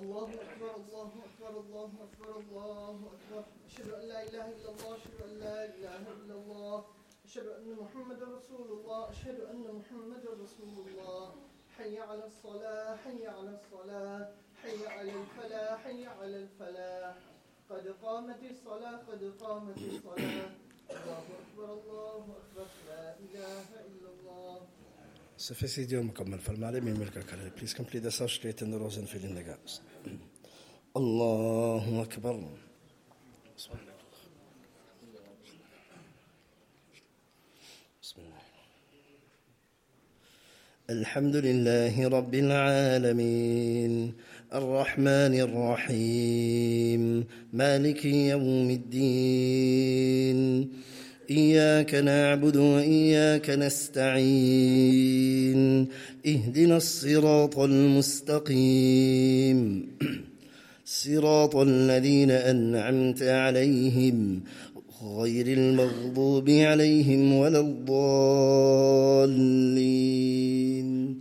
الله أكبر الله أكبر الله أكبر الله أكبر. أشهد أن لا إله إلا الله أشهد أن لا إله إلا الله أشهد أن محمدا رسول الله أشهد أن محمدا رسول الله. حي على الصلاة حي على الصلاة حي على الفلاح حي على الفلاح. قد قامت الصلاة قد قامت الصلاة. الله أكبر الله أكبر لا إله إلا الله. Sufficidium مكمل فالمعلم يملك الكلام. Please complete the substrate and the rows and fill in the gaps. الله أكبر. بسم الله. الحمد لله رب العالمين الرحمن الرحيم مالك يوم الدين إياك نعبد وإياك نستعين اهدنا الصراط المستقيم صراط الذين أنعمت عليهم غير المغضوب عليهم ولا الضالين.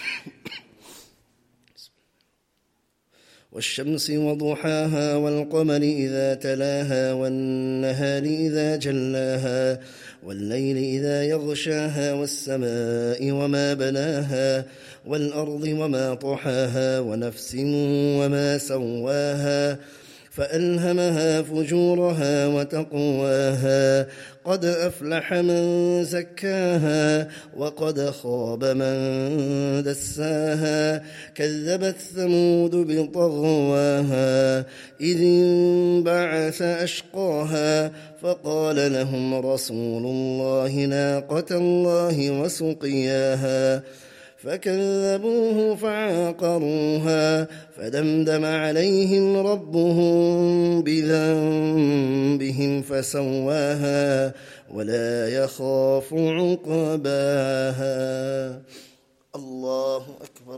والشمس وضحاها والقمر إذا تلاها والنهار إذا جلاها والليل إذا يغشاها والسماء وما بناها والأرض وما طحاها ونفس وما سواها فألهمها فجورها وتقواها قد أفلح من زكاها وقد خاب من دساها كذبت ثمود بطغواها إذ انبعث أشقاها فقال لهم رسول الله ناقة الله وسقياها فكذبوه فعاقروها فدمدم عليهم ربهم بذنبهم فسواها ولا يخاف عقباها. الله أكبر.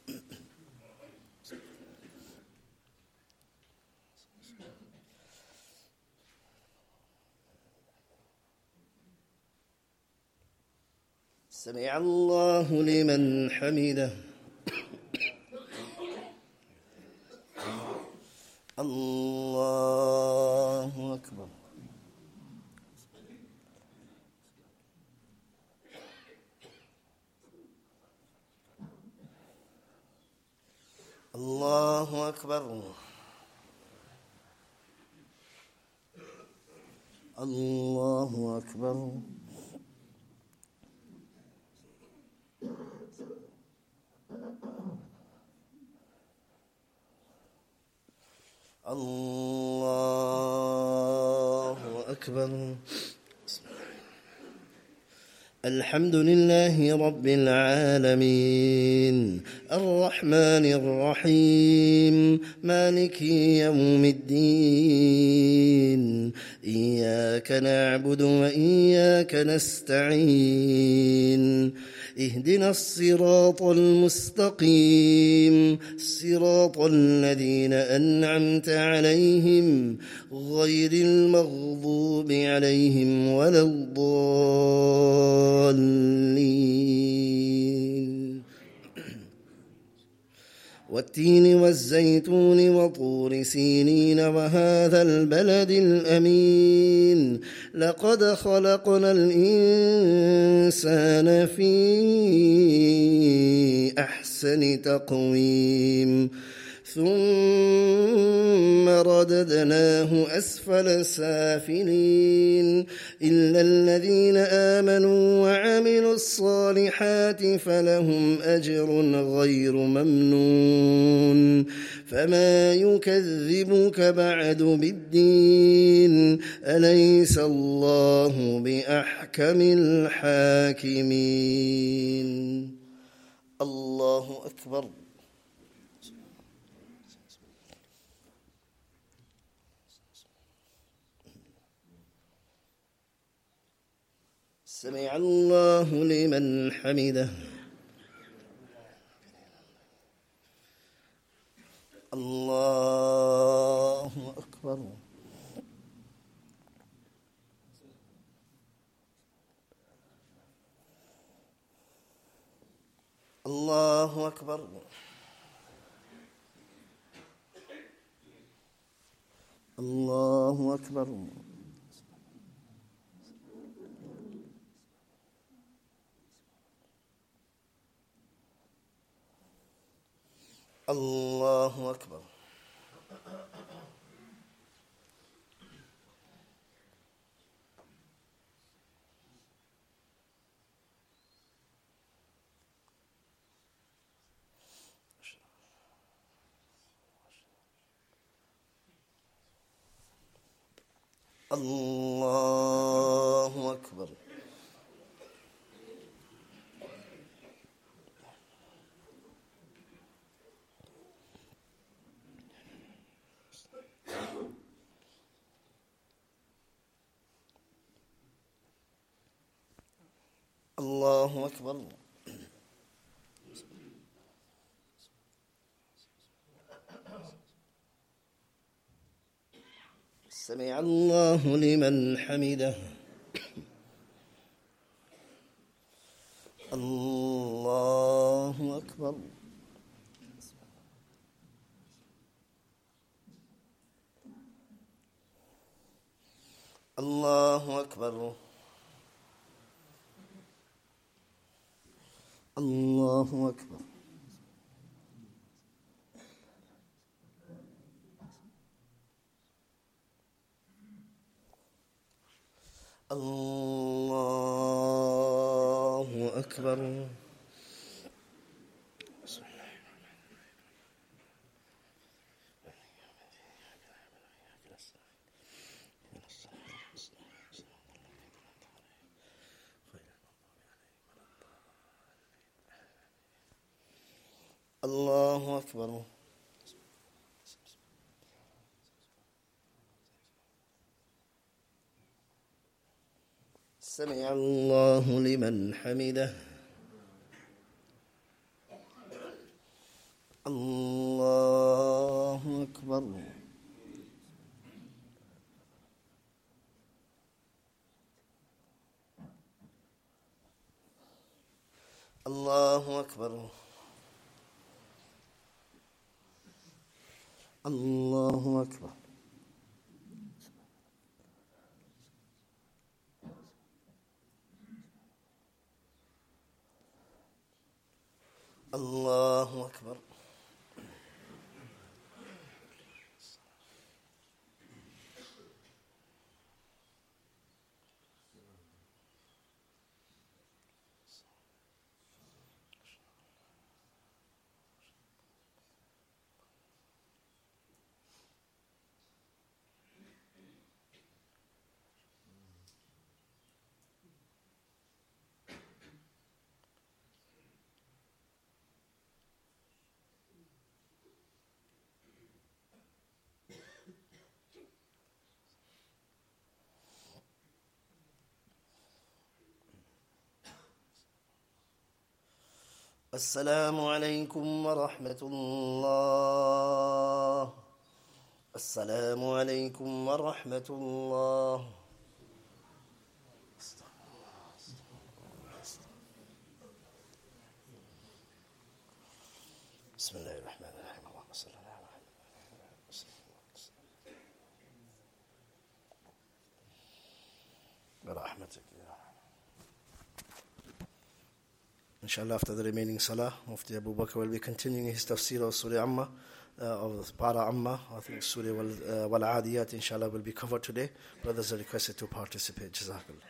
سمع الله لمن حمده. الله أكبر. الله أكبر. الله أكبر. الله أكبر. الحمد لله رب العالمين الرحمن الرحيم مالك يوم الدين إياك نعبد وإياك نستعين اهدنا الصراط المستقيم صراط الذين أنعمت عليهم غير المغضوب عليهم ولا الضالين. والتين والزيتون وطور سينين وهذا البلد الأمين لقد خلقنا الإنسان في أحسن تقويم ثم رددناه أسفل سافلين إلا الذين آمنوا وعملوا الصالحات فلهم أجر غير ممنون. فما يكذبك بعد بالدين أليس الله بأحكم الحاكمين. الله أكبر. سمع الله لمن حمده. الله أكبر. الله أكبر. الله أكبر. الله أكبر. الله أكبر. الله أكبر. سمع الله لمن حمده. الله أكبر. الله أكبر. الله أكبر. الله أكبر. الله أكبر. سمع الله لمن حمده. الله أكبر. الله أكبر. الله أكبر. الله أكبر. السلام عليكم ورحمة الله. السلام عليكم ورحمة الله. بسم الله الرحمن الرحيم. اللهم صل على محمد برحمتك يا رب. Inshallah, after the remaining salah, Mufti Abu Bakr will be continuing his tafsir of Surah Amma, of Para Amma. I think Surah Wal Adiyat, inshallah, will be covered today. Brothers are requested to participate. Jazakallah.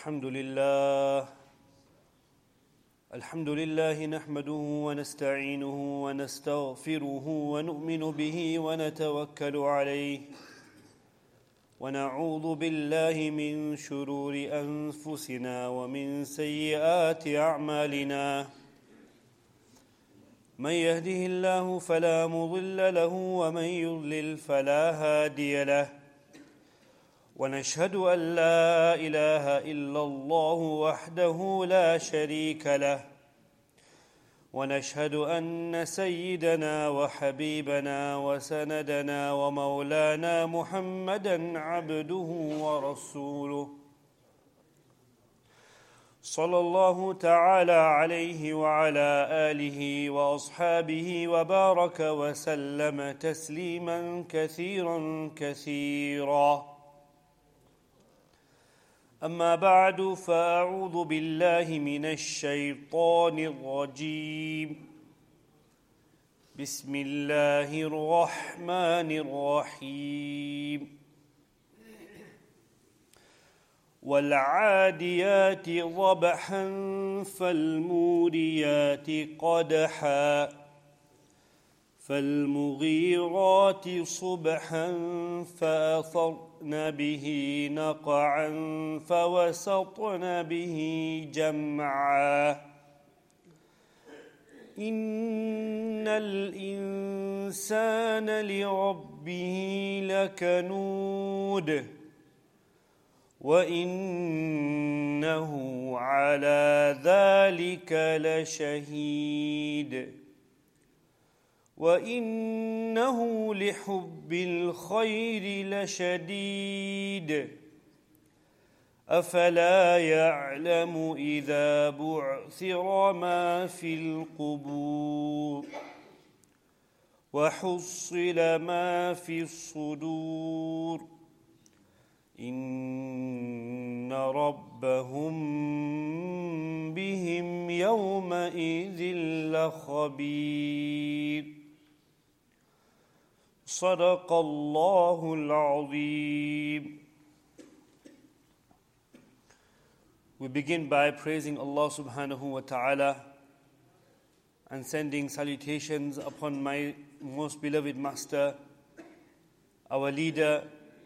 الحمد لله نحمده ونستعينه ونستغفره ونؤمن به ونتوكل عليه ونعوذ بالله من شرور أنفسنا ومن سيئات أعمالنا من يهده الله فلا مضل له ومن يضلل فلا هادي له ونشهد أن لا إله إلا الله وحده لا شريك له ونشهد أن سيدنا وحبيبنا وسندنا ومولانا محمدًا عبده ورسوله صلى الله تعالى عليه وعلى آله وأصحابه وبارك وسلم تسليمًا كثيرًا كثيرًا أما بعد فأعوذ بالله من الشيطان الرجيم بسم الله الرحمن الرحيم والعاديات ضبحا فالموريات قدحا فالمغيرات صبحا فأثرن به نقعا فوسطن به جمعا إن الإنسان لربه لكنود وإنه على ذلك لشهيد وإنه لحب الخير لشديد أفلا يعلم إذا بعثر ما في القبور وحصل ما في الصدور إن ربهم بهم يومئذ لخبير صدق الله العظيم. We begin by praising Allah subhanahu wa ta'ala and sending salutations upon my most beloved master, our leader,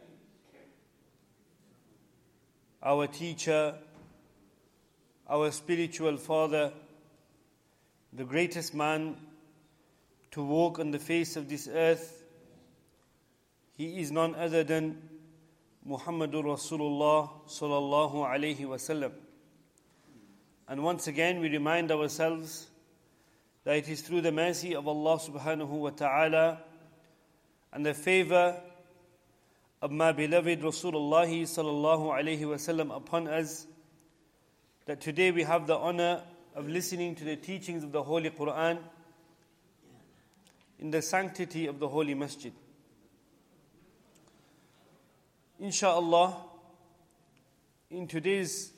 our teacher, our spiritual father, the greatest man to walk on the face of this earth. He is none other than Muhammadur Rasulullah sallallahu alayhi wasallam. And once again we remind ourselves that it is through the mercy of Allah subhanahu wa ta'ala and the favor of my beloved Rasulullah sallallahu alayhi wasallam upon us that today we have the honor of listening to the teachings of the Holy Quran in the sanctity of the Holy Masjid. Insha'Allah, in today's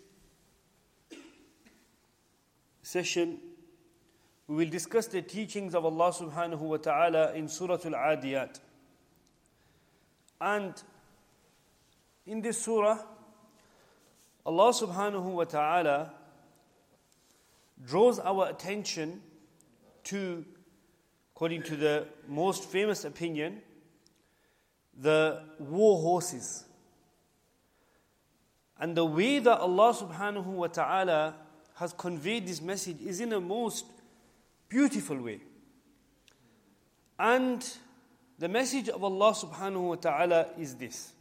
session, we will discuss the teachings of Allah subhanahu wa ta'ala in Surah Al-Adiyat. And in this surah, Allah subhanahu wa ta'ala draws our attention to, according to the most famous opinion, the war horses. And the way that Allah subhanahu wa ta'ala has conveyed this message is in a most beautiful way. And the message of Allah subhanahu wa ta'ala is this.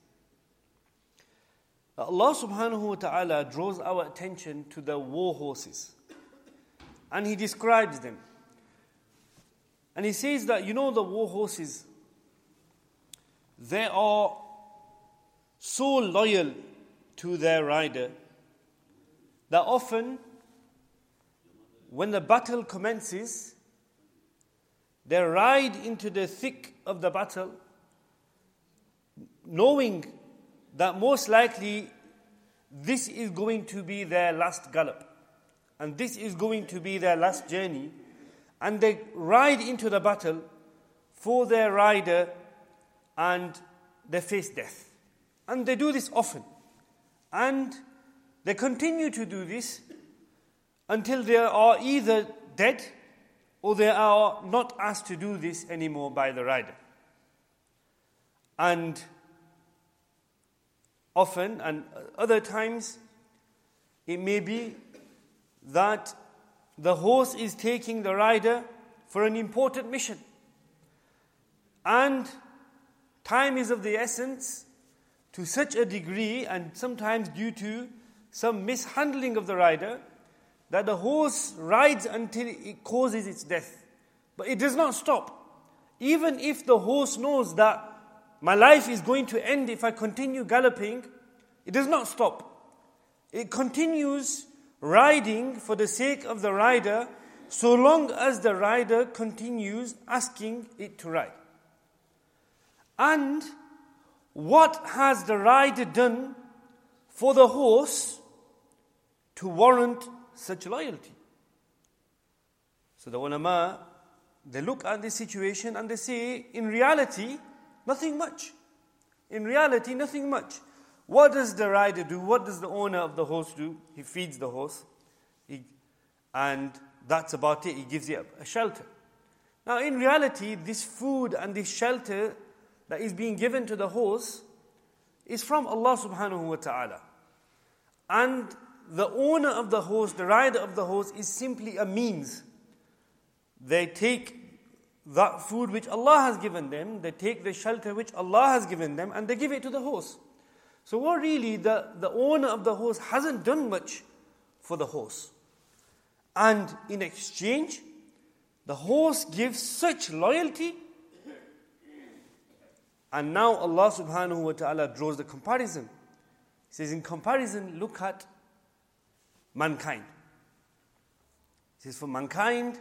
Allah subhanahu wa ta'ala draws our attention to the war horses. And He describes them. And He says that, the war horses, they are so loyal to their rider that often when the battle commences, they ride into the thick of the battle, knowing that most likely this is going to be their last gallop, and this is going to be their last journey, and they ride into the battle for their rider and they face death. And they do this often. And they continue to do this until they are either dead or they are not asked to do this anymore by the rider. And often and other times it may be that the horse is taking the rider for an important mission. And time is of the essence to such a degree, and sometimes due to some mishandling of the rider, that the horse rides until it causes its death. But it does not stop. Even if the horse knows that my life is going to end if I continue galloping, it does not stop. It continues riding for the sake of the rider, so long as the rider continues asking it to ride. And what has the rider done for the horse to warrant such loyalty? So the ulama, they look at this situation and they say, in reality, nothing much. In reality, nothing much. What does the rider do? What does the owner of the horse do? He feeds the horse. And that's about it. He gives it a shelter. Now, in reality, this food and this shelter that is being given to the horse is from Allah subhanahu wa ta'ala. And the owner of the horse, the rider of the horse, is simply a means. They take that food which Allah has given them, they take the shelter which Allah has given them, and they give it to the horse. So what really, the owner of the horse hasn't done much for the horse. And in exchange, the horse gives such loyalty. And now Allah subhanahu wa ta'ala draws the comparison. He says, in comparison, look at mankind. He says, for mankind,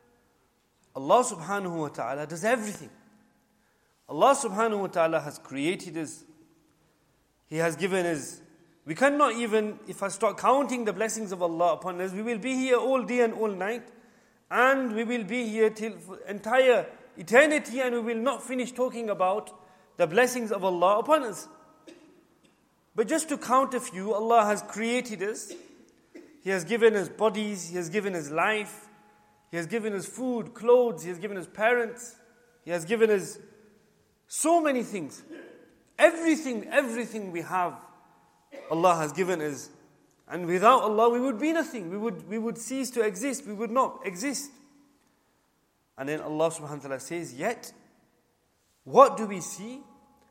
Allah subhanahu wa ta'ala does everything. Allah subhanahu wa ta'ala has created us. He has given us. We cannot even, if I start counting the blessings of Allah upon us, we will be here all day and all night. And we will be here till entire eternity, and we will not finish talking about the blessings of Allah upon us. But just to count a few, Allah has created us. He has given us bodies. He has given us life. He has given us food, clothes. He has given us parents. He has given us so many things. Everything we have, Allah has given us. And without Allah, we would be nothing. We would cease to exist. We would not exist. And then Allah subhanahu wa ta'ala says, yet, what do we see?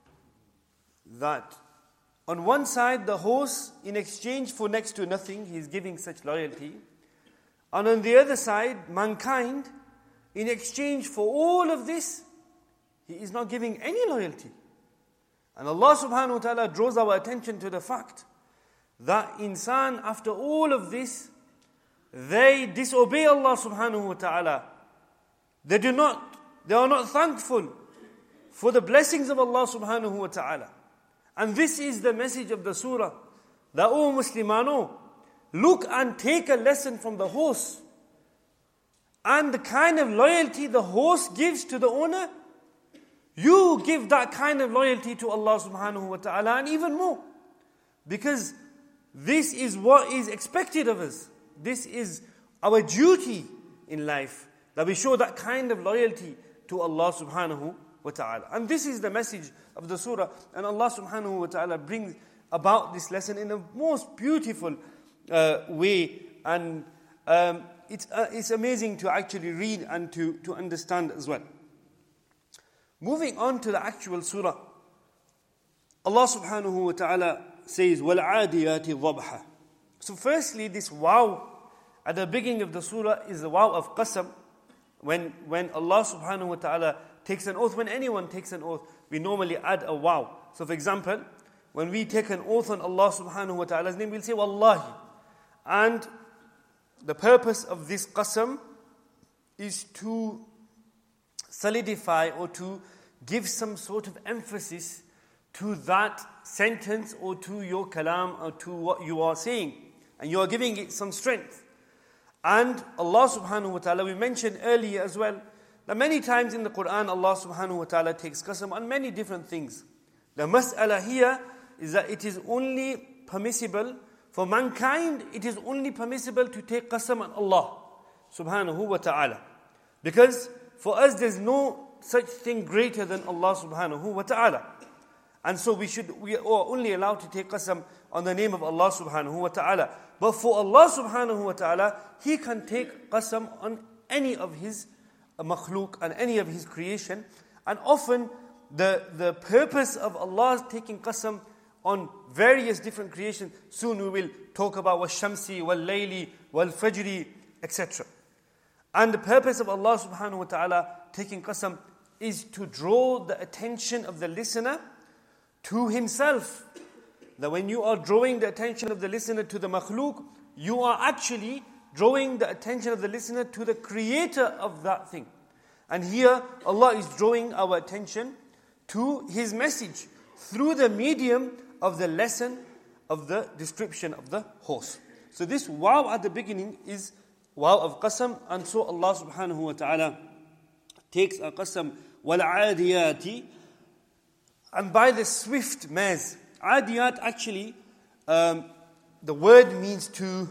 That on one side, the horse, in exchange for next to nothing, he is giving such loyalty. And on the other side, mankind, in exchange for all of this, he is not giving any loyalty. And Allah subhanahu wa ta'ala draws our attention to the fact that insan, after all of this, they disobey Allah subhanahu wa ta'ala. They are not thankful for the blessings of Allah subhanahu wa ta'ala. And this is the message of the surah. That, O Muslimano, look and take a lesson from the horse. And the kind of loyalty the horse gives to the owner, you give that kind of loyalty to Allah subhanahu wa ta'ala, and even more. Because this is what is expected of us. This is our duty in life, that we show that kind of loyalty to Allah subhanahu wa ta'ala. And this is the message of the surah. And Allah subhanahu wa ta'ala brings about this lesson in the most beautiful way. And it's amazing to actually read and to understand as well. Moving on to the actual surah, Allah subhanahu wa ta'ala says, وَالْعَادِيَاتِ ضَبْحًا. So firstly, this wow at the beginning of the surah is the wow of qasam. When Allah subhanahu wa ta'ala takes an oath, when anyone takes an oath, we normally add a wow. So for example, when we take an oath on Allah subhanahu wa ta'ala's name, we'll say wallahi. And the purpose of this qasam is to solidify or to give some sort of emphasis to that sentence or to your kalam or to what you are saying. And you are giving it some strength. And Allah subhanahu wa ta'ala, we mentioned earlier as well, that many times in the Quran, Allah subhanahu wa ta'ala takes qasam on many different things. The mas'ala here is that it is only permissible For mankind, it is only permissible to take qasam on Allah subhanahu wa ta'ala. Because for us, there's no such thing greater than Allah subhanahu wa ta'ala. And so we are only allowed to take qasam on the name of Allah subhanahu wa ta'ala. But for Allah subhanahu wa ta'ala, He can take qasam on any of His makhluk and any of His creation. And often the purpose of Allah taking qasam on various different creations, soon we will talk about wal-shamsi, wal-layli, wal-fajri, etc. And the purpose of Allah subhanahu wa ta'ala taking qasam is to draw the attention of the listener to Himself. That when you are drawing the attention of the listener to the makhluk, you are actually drawing the attention of the listener to the creator of that thing. And here Allah is drawing our attention to His message through the medium of the lesson of the description of the horse. So this wow at the beginning is wow of qasam, and so Allah subhanahu wa ta'ala takes a qasam wal-'adiyati, and by the swift mares. Adiyat actually, the word means to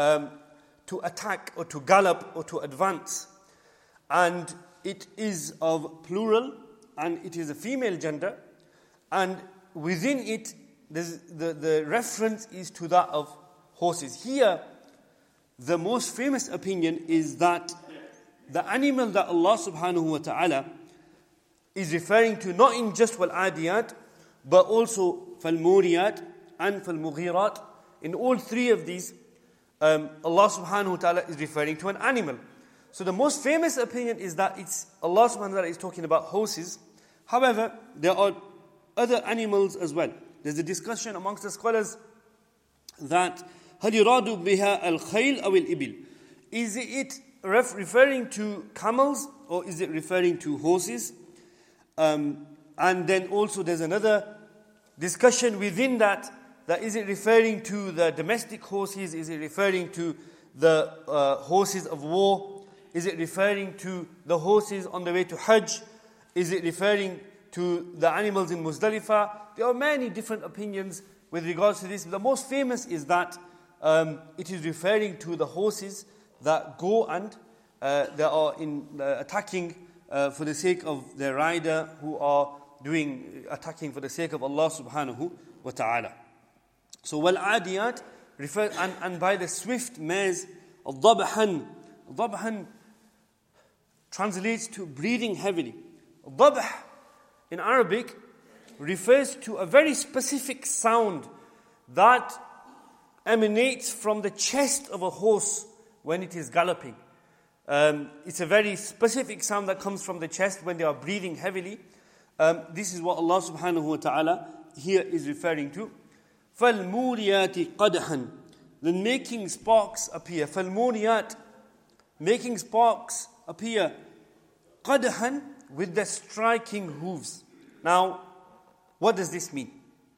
attack or to gallop or to advance. And it is of plural and it is a female gender. And within it, the reference is to that of horses. Here, the most famous opinion is that the animal that Allah subhanahu wa ta'ala is referring to not in just wal-'adiyat, but also fal-muriyat and fal-mughirat. In all three of these, Allah subhanahu wa ta'ala is referring to an animal. So the most famous opinion is that it's Allah subhanahu wa ta'ala is talking about horses. However, there are other animals as well. There's a discussion amongst the scholars that هل يراد بها الخيل أو الإبل? Is it referring to camels or is it referring to horses? And then also there's another discussion within that is it referring to the domestic horses? Is it referring to the horses of war? Is it referring to the horses on the way to Hajj? Is it referring to the animals in Muzdalifah? There are many different opinions with regards to this. The most famous is that it is referring to the horses that go and they are attacking for the sake of their rider, who are attacking for the sake of Allah subhanahu wa ta'ala. So wal-'adiyat refers, and by the swift mares, al-dabhan. Dabhan translates to breathing heavily. Dabh in Arabic refers to a very specific sound that emanates from the chest of a horse when it is galloping. It's a very specific sound that comes from the chest when they are breathing heavily. This is what Allah subhanahu wa ta'ala here is referring to. فَالْمُورِيَاتِ قَدْحًا. Then making sparks appear. فَالْمُورِيَات, making sparks appear. قَدْحًا, with the striking hooves. Now, what does this mean?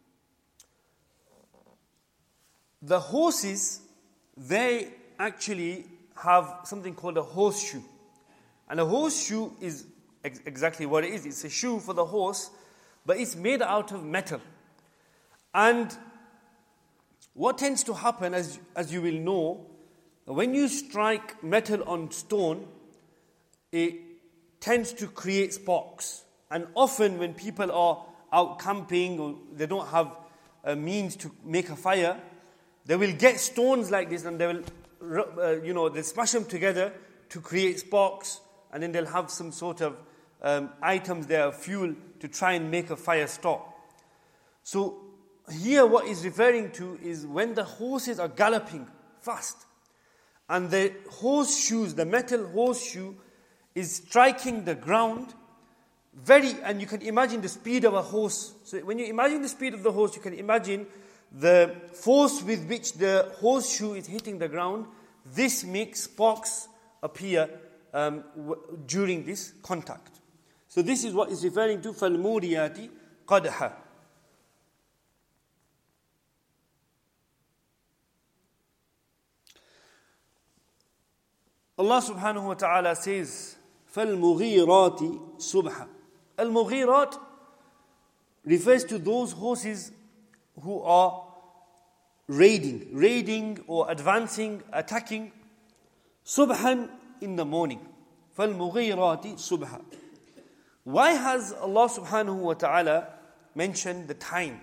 The horses, they actually have something called a horseshoe. And a horseshoe is exactly what it is. It's a shoe for the horse, but it's made out of metal. And what tends to happen, as you will know, when you strike metal on stone, it tends to create sparks. And often when people are out camping or they don't have a means to make a fire, they will get stones like this and they will, they smash them together to create sparks, and then they'll have some sort of items there, fuel, to try and make a fire start. So here what is referring to is when the horses are galloping fast, and the horseshoes, the metal horseshoe, is striking the ground and you can imagine the speed of a horse. So when you imagine the speed of the horse, you can imagine the force with which the horseshoe is hitting the ground. This makes sparks appear during this contact. So this is what is referring to فَالْمُورِيَاتِ قَدْحًا. Allah subhanahu wa ta'ala says, فَالْمُغِيرَاتِ صُبْحًا. Al-Mughirat refers to those horses who are raiding or advancing, attacking, subhan, in the morning. فَالْمُغِيرَاتِ subha. Why has Allah subhanahu wa ta'ala mentioned the time?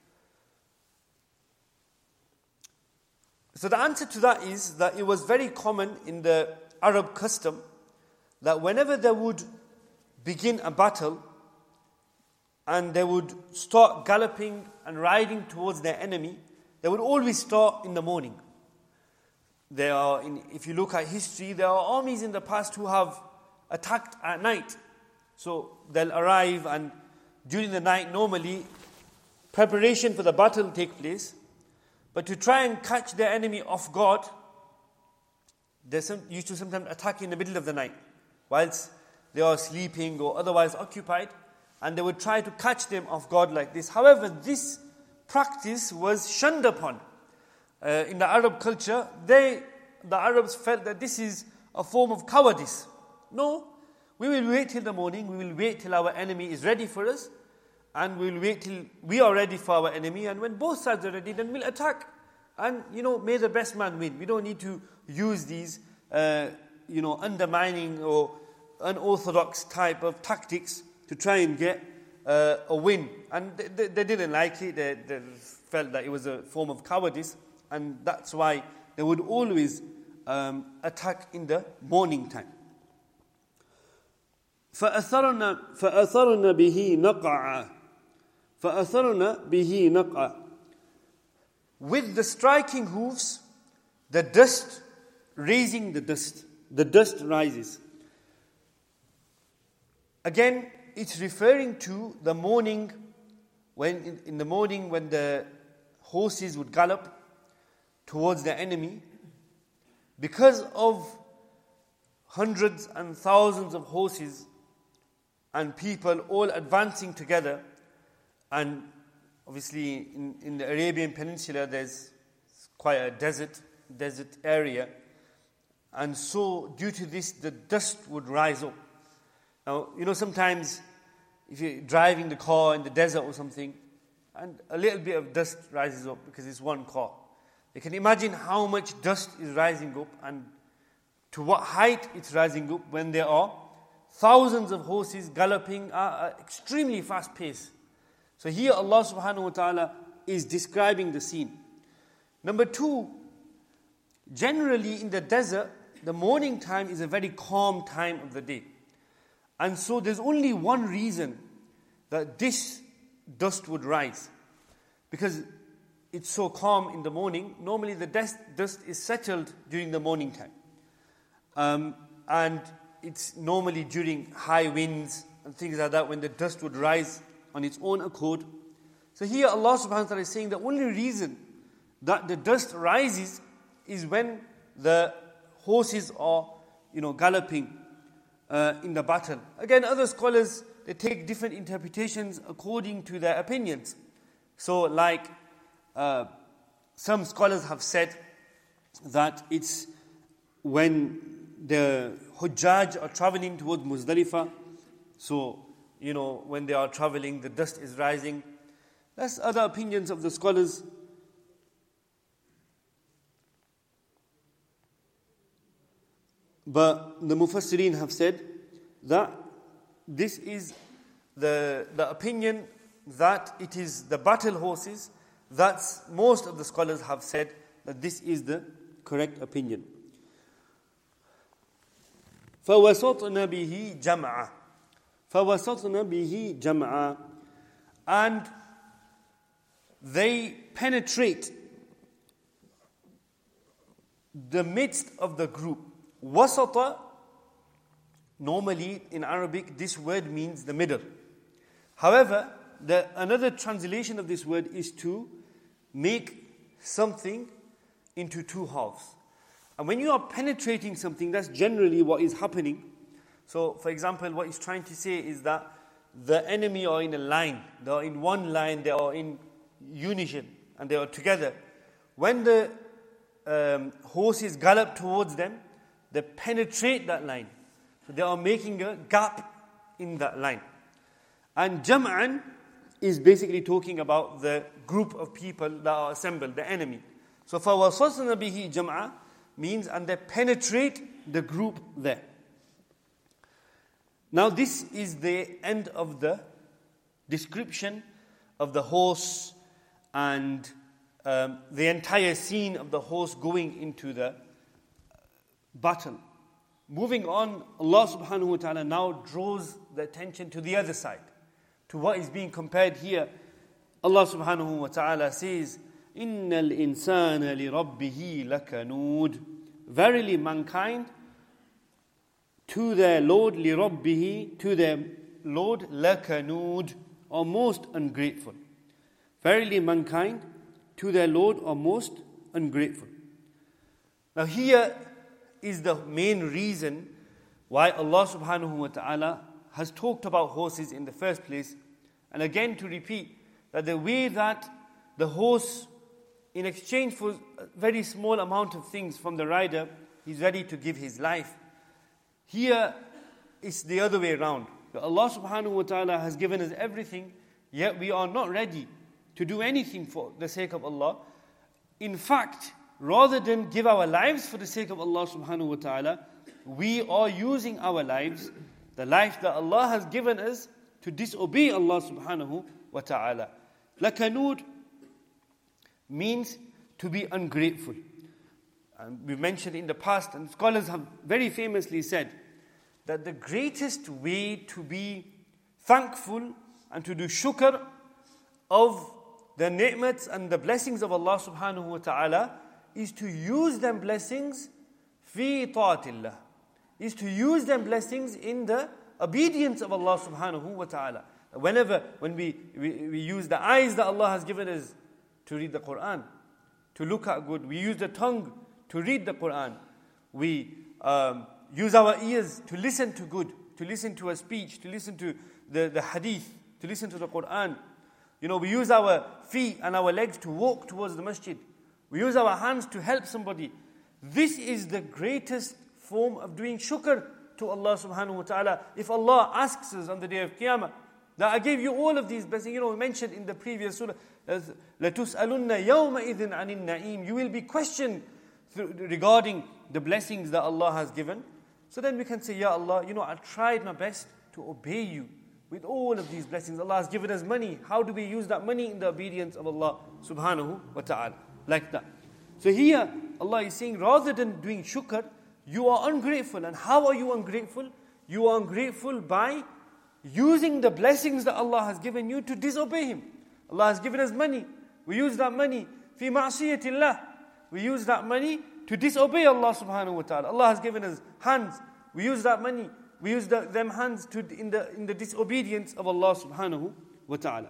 So the answer to that is that it was very common in the Arab custom that whenever they would begin a battle and they would start galloping and riding towards their enemy, they would always start in the morning. If you look at history, there are armies in the past who have attacked at night. So they'll arrive, and during the night normally preparation for the battle will take place. But to try and catch their enemy off guard, they used to sometimes attack in the middle of the night whilst they are sleeping or otherwise occupied, and they would try to catch them off guard like this. However, this practice was shunned upon. In the Arab culture, the Arabs felt that this is a form of cowardice. No, we will wait till the morning, we will wait till our enemy is ready for us, and we will wait till we are ready for our enemy, and when both sides are ready, then we'll attack. And, may the best man win. We don't need to use these, undermining or unorthodox type of tactics to try and get a win. And they didn't like it. They felt that it was a form of cowardice, and that's why they would always attack in the morning time. فَأَثَرْنَا بِهِ نَقْعًا فَأَثَرْنَا بِهِ نَقْعًا. With the striking hooves, the dust rises. Again, it's referring to the morning, in the morning when the horses would gallop towards the enemy. Because of hundreds and thousands of horses and people all advancing together, and obviously in the Arabian Peninsula there's quite a desert area, and so due to this the dust would rise up. Now, sometimes if you're driving the car in the desert or something, and a little bit of dust rises up because it's one car. You can imagine how much dust is rising up and to what height it's rising up when there are thousands of horses galloping at an extremely fast pace. So here Allah subhanahu wa ta'ala is describing the scene. Number two, generally in the desert, the morning time is a very calm time of the day. And so there's only one reason that this dust would rise. Because it's so calm in the morning, normally the dust is settled during the morning time. And it's normally during high winds and things like that when the dust would rise on its own accord. So here Allah subhanahu wa ta'ala is saying the only reason that the dust rises is when the horses are, galloping in the battle. Again, other scholars, they take different interpretations according to their opinions. So like some scholars have said that it's when the Hujjaj are traveling towards Muzdalifah. So, when they are traveling, the dust is rising. That's other opinions of the scholars. But the Mufassirin have said that this is the opinion that it is the battle horses. That's most of the scholars have said that this is the correct opinion. فَوَسَطْنَ بِهِ جَمْعًا فَوَسَطْنَ بِهِ جَمْعًا. And they penetrate the midst of the group. Wasata, normally in Arabic, this word means the middle. However, another translation of this word is to make something into two halves. And when you are penetrating something, that's generally what is happening. So, for example, what he's trying to say is that the enemy are in a line. They are in one line, they are in unison, and they are together. When the horses gallop towards them, they penetrate that line. So they are making a gap in that line. And jam'an is basically talking about the group of people that are assembled, the enemy. So فَوَصَصْنَ بِهِ جَمْعًا means, and they penetrate the group there. Now this is the end of the description of the horse and the entire scene of the horse going into the battle. Moving on, Allah subhanahu wa ta'ala now draws the attention to the other side, to what is being compared here. Allah subhanahu wa ta'ala says, إِنَّ الْإِنسَانَ لِرَبِّهِ لَكَنُودٌ. Verily mankind to their Lord, لِرَبِّهِ, to their Lord, لَكَنُودٌ, are most ungrateful. Verily mankind to their Lord are most ungrateful. Now here is the main reason why Allah subhanahu wa ta'ala has talked about horses in the first place. And again to repeat, that the way that the horse, in exchange for a very small amount of things from the rider, he's ready to give his life. Here it's the other way around. That Allah subhanahu wa ta'ala has given us everything, yet we are not ready to do anything for the sake of Allah. In fact, rather than give our lives for the sake of Allah subhanahu wa ta'ala, we are using our lives, the life that Allah has given us, to disobey Allah subhanahu wa ta'ala. Lakanud means to be ungrateful. And we mentioned in the past, and scholars have very famously said, that the greatest way to be thankful and to do shukr of the ni'mats and the blessings of Allah subhanahu wa ta'ala is to use them blessings fi ta'atillah, is to use them blessings in the obedience of Allah subhanahu wa ta'ala. When we use the eyes that Allah has given us to read the Quran, to look at good, we use the tongue to read the Quran, we use our ears to listen to good, to listen to a speech, to listen to the hadith, to listen to the Quran. We use our feet and our legs to walk towards the masjid. We use our hands to help somebody. This is the greatest form of doing shukr to Allah subhanahu wa ta'ala. If Allah asks us on the day of Qiyamah, that I gave you all of these blessings, we mentioned in the previous surah, لَتُسْأَلُنَّ يَوْمَئِذٍ عَنِ النَّعِيمِ. You will be questioned regarding the blessings that Allah has given. So then we can say, Ya Allah, I tried my best to obey you with all of these blessings. Allah has given us money. How do we use that money in the obedience of Allah subhanahu wa ta'ala? Like that. So here, Allah is saying, rather than doing shukr, you are ungrateful. And how are you ungrateful? You are ungrateful by using the blessings that Allah has given you to disobey Him. Allah has given us money. We use that money fi ma'asiyatillah. We use that money to disobey Allah subhanahu wa ta'ala. Allah has given us hands. We use that money. We use them hands in the disobedience of Allah subhanahu wa ta'ala.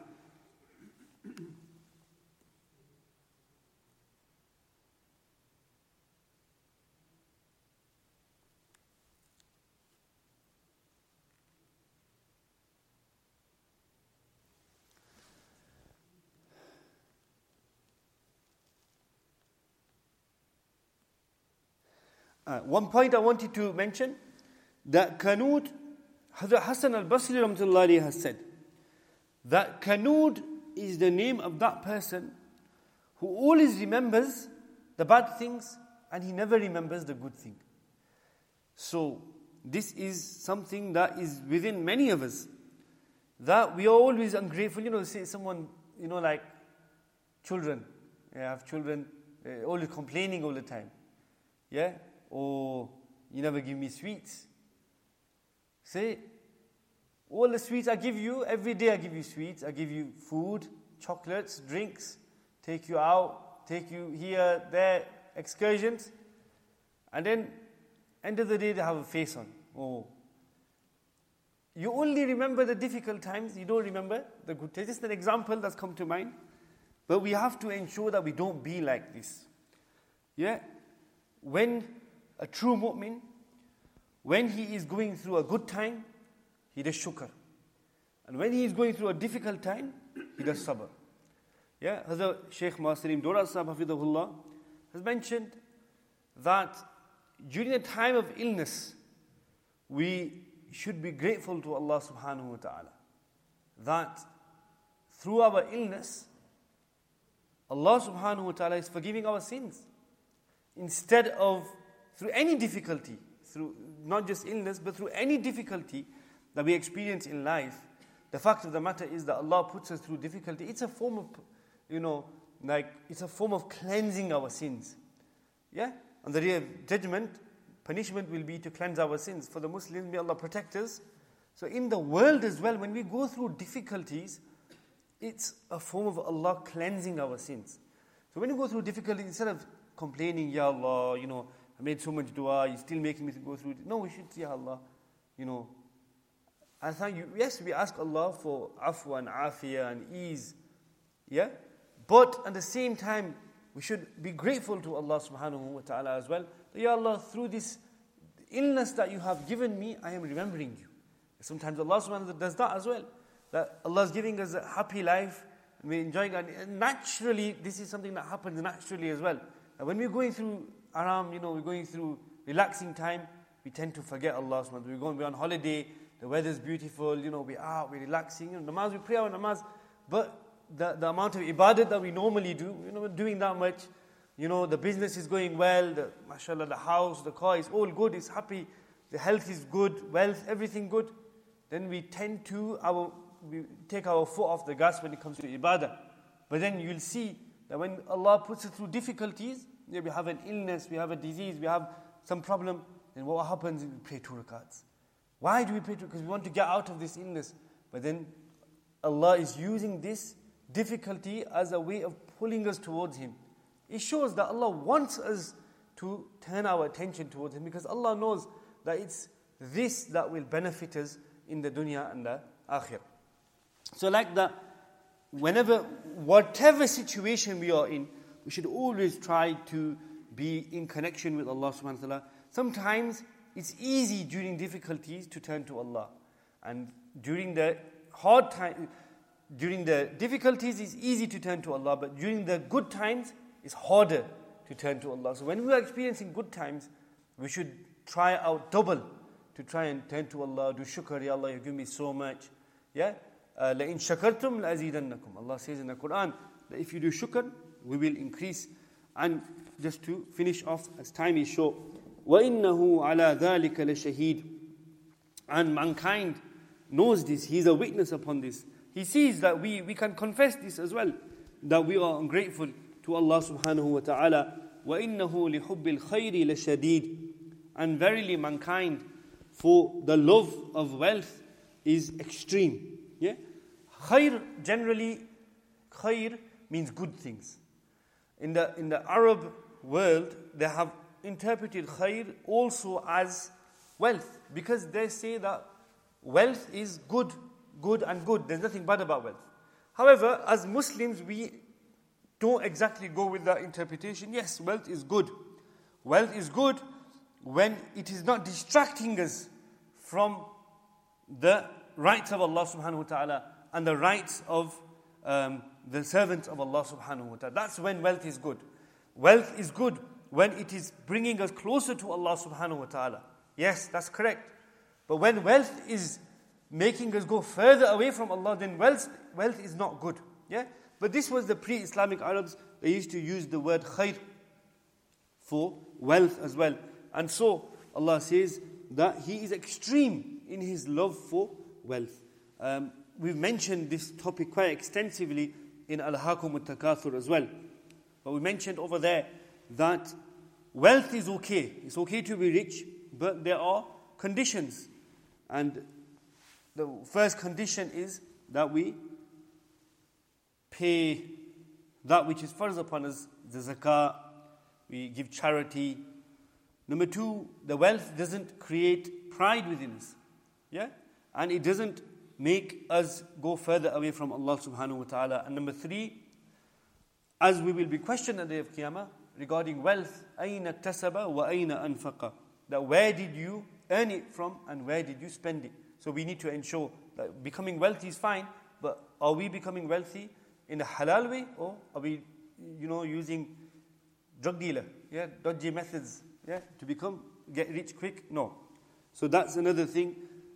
One point I wanted to mention, that Kanud, Hazrat Hassan al-Basri rahmatullahi alayhi has said, that Kanud is the name of that person who always remembers the bad things and he never remembers the good thing. So this is something that is within many of us, that we are always ungrateful. Say someone, like children, have children, always complaining all the time. Yeah? Or you never give me sweets. Say, all the sweets I give you, every day I give you sweets, I give you food, chocolates, drinks, take you out, take you here, there, excursions. And then, end of the day, they have a face on. Oh. You only remember the difficult times, you don't remember the good times. Just an example that's come to mind. But we have to ensure that we don't be like this. Yeah? When a true mu'min, when he is going through a good time, he does shukr. And when he is going through a difficult time, he does sabr. Yeah, Hazrat Shaykh Masirim Dora Sahib Hafidhahullah has mentioned that during a time of illness, we should be grateful to Allah subhanahu wa ta'ala. That through our illness, Allah subhanahu wa ta'ala is forgiving our sins. Instead of through any difficulty, through not just illness, but through any difficulty that we experience in life, the fact of the matter is that Allah puts us through difficulty. It's a form of, it's a form of cleansing our sins. Yeah? On the day of judgment, punishment will be to cleanse our sins. For the Muslims, may Allah protect us. So in the world as well, when we go through difficulties, it's a form of Allah cleansing our sins. So when you go through difficulty, instead of complaining, Ya Allah, I made so much dua, you're still making me go through it. No, we should say, Ya Allah, I thank you. Yes, we ask Allah for afwa and afiyah and ease. Yeah? But at the same time, we should be grateful to Allah subhanahu wa ta'ala as well. That, Ya Allah, through this illness that you have given me, I am remembering you. Sometimes Allah subhanahu wa ta'ala does that as well. That Allah is giving us a happy life, and we're enjoying it. And naturally, this is something that happens naturally as well. And when we're going through aram, we're going through relaxing time, we tend to forget Allah subhanahu wa ta'ala. We're on holiday, the weather's beautiful, we're out, we're relaxing. Namaz, we pray our namaz. But the amount of ibadat that we normally do, we're not doing that much. The business is going well, mashallah, the house, the car is all good, it's happy, the health is good, wealth, everything good. Then we tend to we take our foot off the gas when it comes to ibadah. But then you'll see that when Allah puts us through difficulties, we have an illness, we have a disease, we have some problem, then what happens is we pray 2 rakats. Why do we pray 2? Because we want to get out of this illness. But then Allah is using this difficulty as a way of pulling us towards Him. It shows that Allah wants us to turn our attention towards Him, because Allah knows that it's this that will benefit us in the dunya and the akhirah. So like that, whatever situation we are in, we should always try to be in connection with Allah subhanahu wa ta'ala. Sometimes it's easy during difficulties to turn to Allah. And during the hard time, during the difficulties, it's easy to turn to Allah. But during the good times, it's harder to turn to Allah. So when we are experiencing good times, we should try out double to try and turn to Allah, do shukr, Ya Allah, you give me so much. Yeah? لَإِن شَكَرْتُمْ لَأَزِيدَنَّكُمْ Allah says in the Quran that if you do shukr, we will increase. And just to finish off, as time is short, وَإِنَّهُ عَلَى ذَلِكَ لَشَهِيدٌ And mankind knows this, he is a witness upon this. He sees that we can confess this as well, that we are ungrateful to Allah subhanahu wa ta'ala. وَإِنَّهُ لِحُبِّ الْخَيْرِ لَشَدِيدٌ And verily mankind, for the love of wealth is extreme. Yeah? Khair, generally, khair means good things. In the Arab world, they have interpreted khair also as wealth, because they say that wealth is good and good. There's nothing bad about wealth. However, as Muslims, we don't exactly go with that interpretation. Yes, wealth is good. Wealth is good when it is not distracting us from the rights of Allah subhanahu wa ta'ala and the rights of the servants of Allah subhanahu wa ta'ala. That's when wealth is good. Wealth is good when it is bringing us closer to Allah subhanahu wa ta'ala. Yes, that's correct. But when wealth is making us go further away from Allah, then wealth is not good. Yeah? But this was the pre-Islamic Arabs. They used to use the word khair for wealth as well. And so Allah says that He is extreme in His love for wealth. We've mentioned this topic quite extensively in Alhaakum At-Takathur as well. But we mentioned over there that wealth is okay. It's okay to be rich, but there are conditions. And the first condition is that we pay that which is farz upon us, the zakah, we give charity. Number 2, the wealth doesn't create pride within us. Yeah? And it doesn't make us go further away from Allah subhanahu wa ta'ala. And number 3, as we will be questioned on the day of Qiyamah regarding wealth, أَيْنَ اكْتَسَبَ وَأَيْنَ أَنْفَقَ That where did you earn it from and where did you spend it? So we need to ensure that becoming wealthy is fine, but are we becoming wealthy in a halal way, or are we, using drug dealer, dodgy methods, to get rich quick? No. So that's another thing.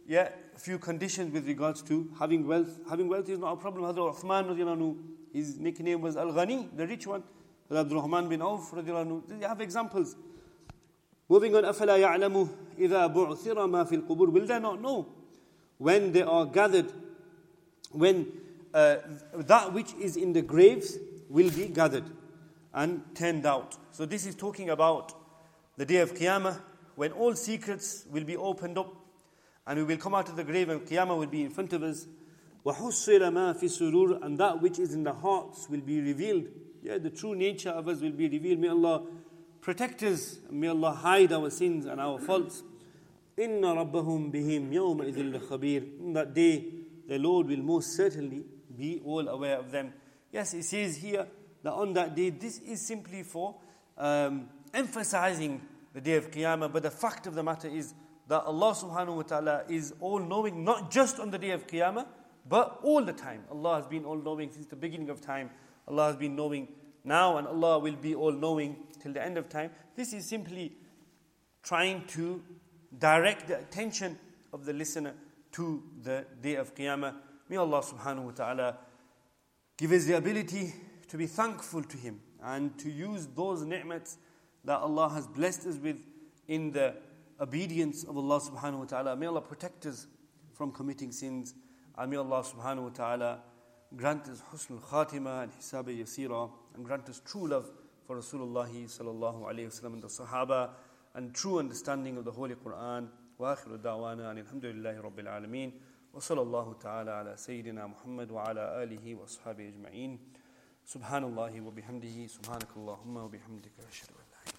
a few conditions with regards to having wealth. Having wealth is not a problem. Hazrat Uthman radiallahu anhu, his nickname was Al-Ghani, the rich one. Hazrat Abdul Rahman bin Auf radiallahu anhu. You have examples. Moving on, أَفَلَا يَعْلَمُ إِذَا بُعْثِرَ مَا فِي الْقُبُورِ. Will they not know when they are gathered, when that which is in the graves will be gathered and turned out. So this is talking about the day of Qiyamah, when all secrets will be opened up and we will come out of the grave and Qiyamah will be in front of us. وَحُصِّرَ مَا فِي الصُّدُورِ. And that which is in the hearts will be revealed. Yeah, the true nature of us will be revealed. May Allah protect us. May Allah hide our sins and our faults. إِنَّ رَبَّهُمْ بِهِمْ يَوْمَئِذٍ لَخَبِيرٌ. In that day, the Lord will most certainly be all aware of them. Yes, it says here that on that day, this is simply for emphasizing the day of Qiyamah. But the fact of the matter is that Allah subhanahu wa ta'ala is all-knowing, not just on the day of Qiyamah, but all the time. Allah has been all-knowing since the beginning of time. Allah has been knowing now, and Allah will be all-knowing till the end of time. This is simply trying to direct the attention of the listener to the day of Qiyamah. May Allah subhanahu wa ta'ala give us the ability to be thankful to Him and to use those ni'mats that Allah has blessed us with in the obedience of Allah subhanahu wa ta'ala. May Allah protect us from committing sins, and may Allah subhanahu wa ta'ala grant us husnul khatima and hisab yasira, and grant us true love for Rasulullah sallallahu alayhi wa sallam and the Sahaba, and true understanding of the Holy Quran. Wa akhiru da'wana and alhamdulillahi rabbil alameen. Wa sallallahu ta'ala ala Sayyidina Muhammad wa ala alihi wa ashabihi ajma'in. Subhanallahi wa bihamdihi. Subhanakallahumma wa bihamdika. Ashhadu an la ilaha